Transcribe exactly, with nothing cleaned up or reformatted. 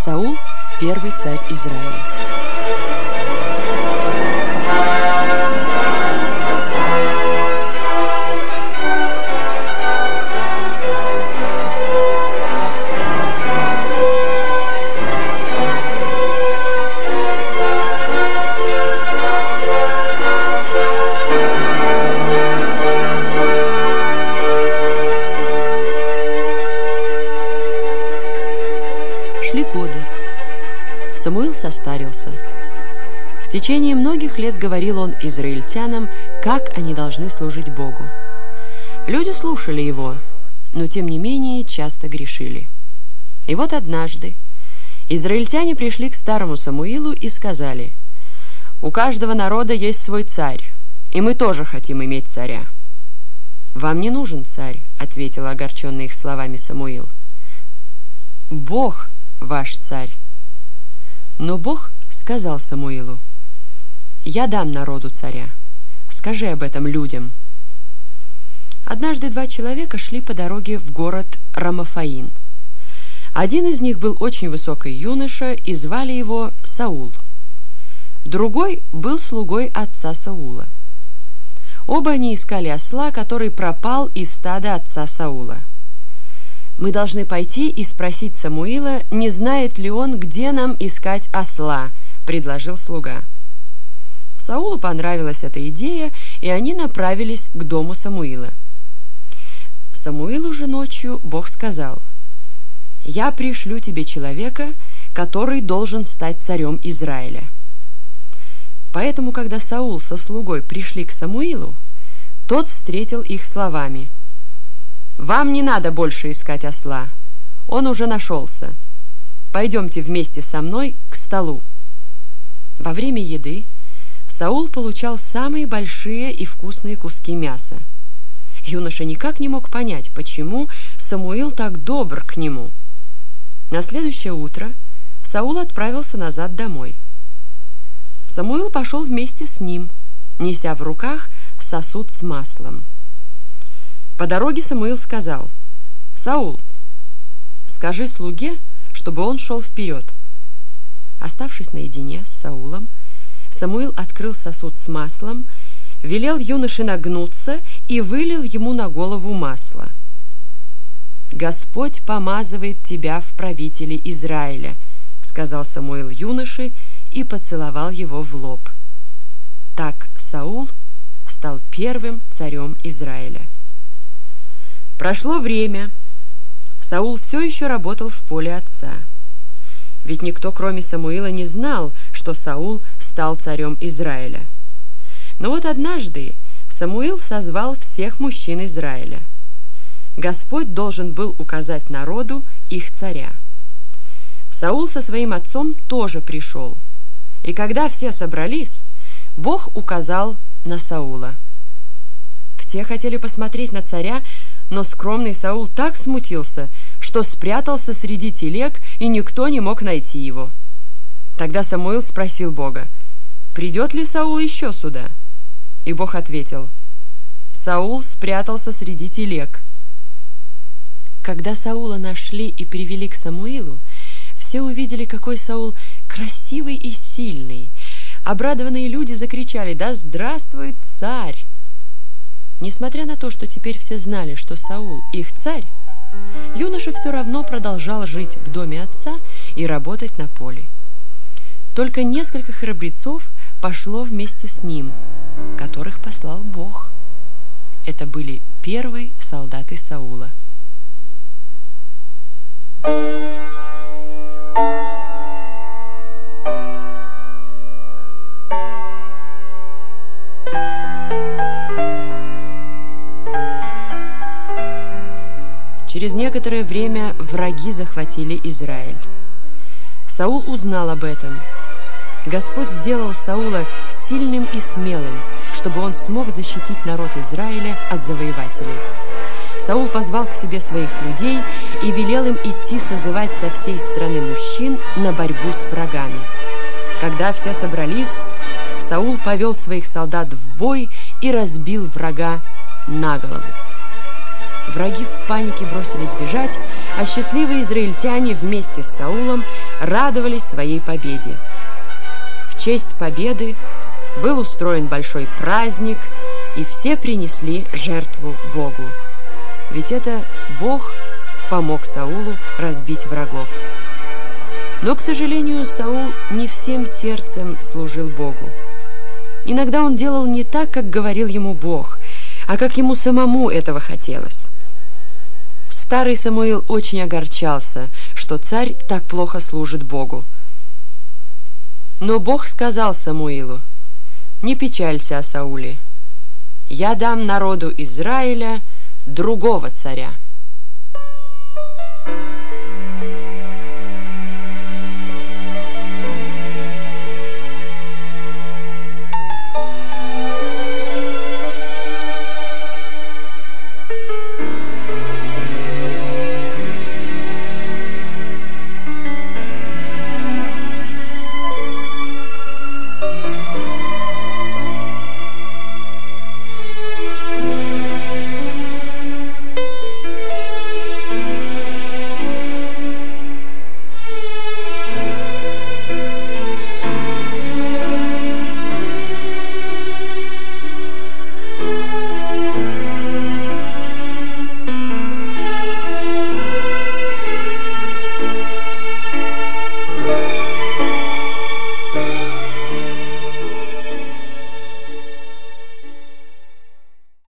Саул – первый царь Израиля. Шли годы. Самуил состарился. В течение многих лет говорил он израильтянам, как они должны служить Богу. Люди слушали его, но тем не менее часто грешили. И вот однажды израильтяне пришли к старому Самуилу и сказали: «У каждого народа есть свой царь, и мы тоже хотим иметь царя». «Вам не нужен царь», — ответил огорченный их словами Самуил. «Бог ваш царь». Но Бог сказал Самуилу: «Я дам народу царя. Скажи об этом людям». Однажды два человека шли по дороге в город Рамафаим. Один из них был очень высокий юноша, и звали его Саул. Другой был слугой отца Саула. Оба они искали осла, который пропал из стада отца Саула. «Мы должны пойти и спросить Самуила, не знает ли он, где нам искать осла», — предложил слуга. Саулу понравилась эта идея, и они направились к дому Самуила. Самуилу же ночью Бог сказал: «Я пришлю тебе человека, который должен стать царем Израиля». Поэтому, когда Саул со слугой пришли к Самуилу, тот встретил их словами: «Вам не надо больше искать осла, он уже нашелся. Пойдемте вместе со мной к столу». Во время еды Саул получал самые большие и вкусные куски мяса. Юноша никак не мог понять, почему Самуил так добр к нему. На следующее утро Саул отправился назад домой. Самуил пошел вместе с ним, неся в руках сосуд с маслом. По дороге Самуил сказал: «Саул, скажи слуге, чтобы он шел вперед». Оставшись наедине с Саулом, Самуил открыл сосуд с маслом, велел юноше нагнуться и вылил ему на голову масло. «Господь помазывает тебя в правители Израиля», — сказал Самуил юноше и поцеловал его в лоб. Так Саул стал первым царем Израиля. Прошло время. Саул все еще работал в поле отца. Ведь никто, кроме Самуила, не знал, что Саул стал царем Израиля. Но вот однажды Самуил созвал всех мужчин Израиля. Господь должен был указать народу их царя. Саул со своим отцом тоже пришел. И когда все собрались, Бог указал на Саула. Все хотели посмотреть на царя, но скромный Саул так смутился, что спрятался среди телег, и никто не мог найти его. Тогда Самуил спросил Бога: «Придет ли Саул еще сюда?» И Бог ответил: «Саул спрятался среди телег». Когда Саула нашли и привели к Самуилу, все увидели, какой Саул красивый и сильный. Обрадованные люди закричали: «Да здравствует царь!» Несмотря на то, что теперь все знали, что Саул их царь, юноша все равно продолжал жить в доме отца и работать на поле. Только несколько храбрецов пошло вместе с ним, которых послал Бог. Это были первые солдаты Саула. Через некоторое время враги захватили Израиль. Саул узнал об этом. Господь сделал Саула сильным и смелым, чтобы он смог защитить народ Израиля от завоевателей. Саул позвал к себе своих людей и велел им идти созывать со всей страны мужчин на борьбу с врагами. Когда все собрались, Саул повел своих солдат в бой и разбил врага на голову. Враги в панике бросились бежать, а счастливые израильтяне вместе с Саулом радовались своей победе. В честь победы был устроен большой праздник, и все принесли жертву Богу. Ведь это Бог помог Саулу разбить врагов. Но, к сожалению, Саул не всем сердцем служил Богу. Иногда он делал не так, как говорил ему Бог, а как ему самому этого хотелось. Старый Самуил очень огорчался, что царь так плохо служит Богу. Но Бог сказал Самуилу: «Не печалься о Сауле. Я дам народу Израиля другого царя».